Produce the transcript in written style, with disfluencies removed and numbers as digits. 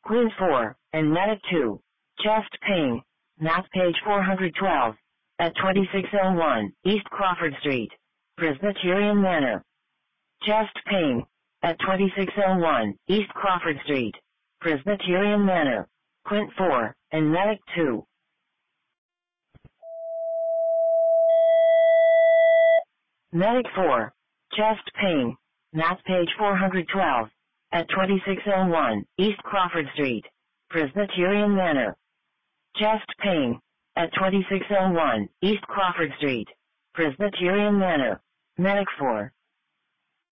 Queen 4, and Medic 2. Chest pain. Math page 412. At 2601 East Crawford Street, Presbyterian Manor. Chest pain. At 2601 East Crawford Street, Presbyterian Manor. Quint 4, and Medic 2. Medic 4. Chest pain. Math page 412. At 2601 East Crawford Street, Presbyterian Manor. Chest pain. At 2601 East Crawford Street, Presbyterian Manor. Medic 4.